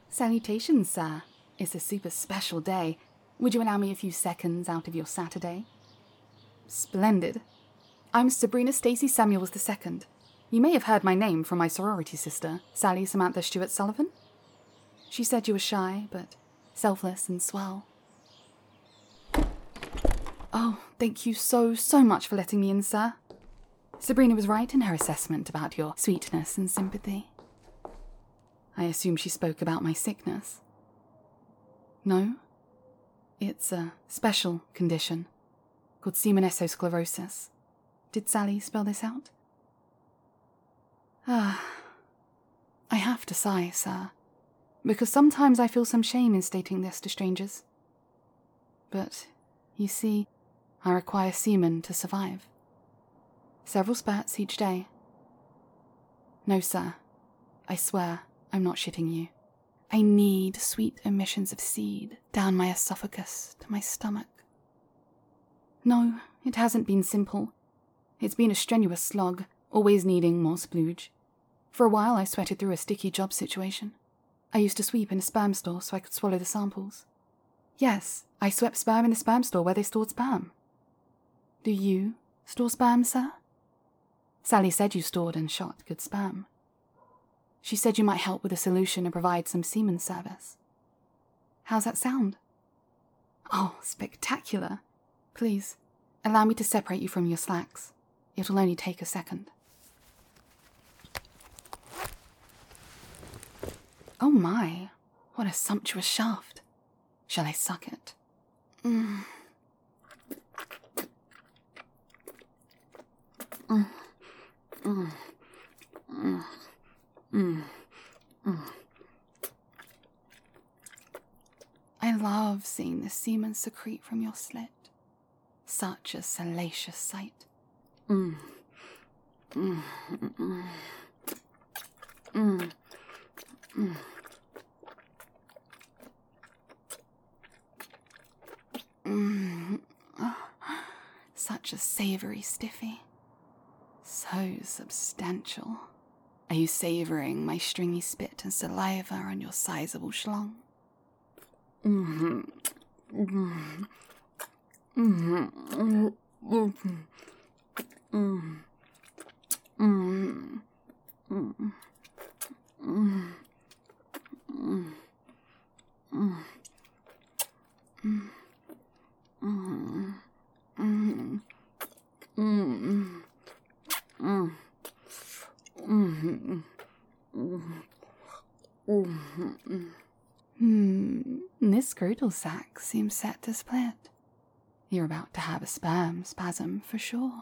Salutations, sir. It's a super special day. Would you allow me a few seconds out of your Saturday? Splendid. I'm Sabrina Stacey Samuels II. You may have heard my name from my sorority sister, Sally Samantha Stewart Sullivan. She said you were shy, but selfless and swell. Oh, thank you so much for letting me in, sir. Sabrina was right in her assessment about your sweetness and sympathy. I assume she spoke about my sickness. No? It's a special condition called Simonessosclerosis. Did Sally spell this out? I have to sigh, sir, because sometimes I feel some shame in stating this to strangers. But, you see, I require semen to survive. Several spurts each day. No, sir, I swear I'm not shitting you. I need sweet emissions of seed down my esophagus to my stomach. No, it hasn't been simple. It's been a strenuous slog, always needing more splooge. For a while I sweated through a sticky job situation. I used to sweep in a sperm store so I could swallow the samples. Yes, I swept sperm in the sperm store where they stored sperm. Do you store sperm, sir? Sally said you stored and shot good sperm. She said you might help with a solution and provide some semen service. How's that sound? Oh, spectacular. Please, allow me to separate you from your slacks. It'll only take a second. Oh my, what a sumptuous shaft. Shall I suck it? I love seeing the semen secrete from your slit. Such a salacious sight. Such a savoury stiffy. So substantial. Are you savouring my stringy spit and saliva on your sizable schlong? This scrotal sac seems set to split. You're about to have a sperm spasm for sure.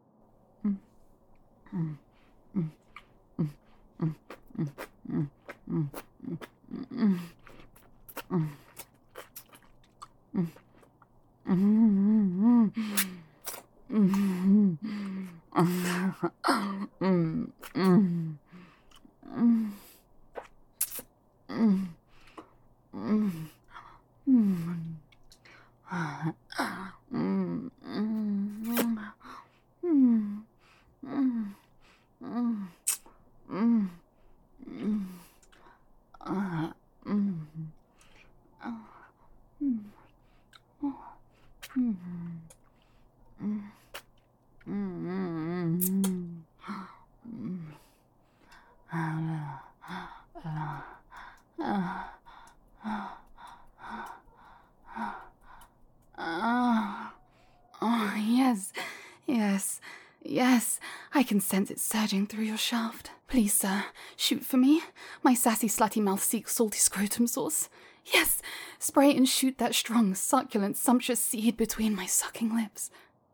Yes, I can sense it surging through your shaft. Please, sir, shoot for me. My sassy slutty mouth seeks salty scrotum sauce. Yes, spray and shoot that strong, succulent, sumptuous seed between my sucking lips.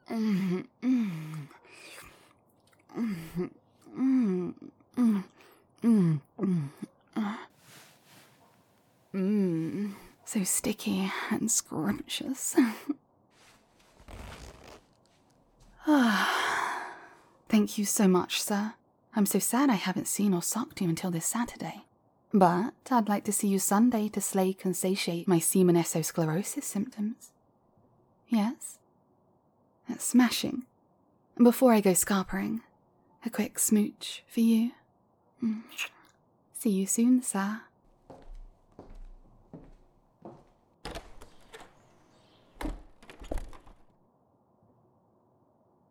So sticky and scrumptious. Thank you so much, sir. I'm so sad I haven't seen or sucked you until this Saturday. But I'd like to see you Sunday to slake and satiate my Simonessosclerosis symptoms. Yes? That's smashing. Before I go scarpering, a quick smooch for you. See you soon, sir.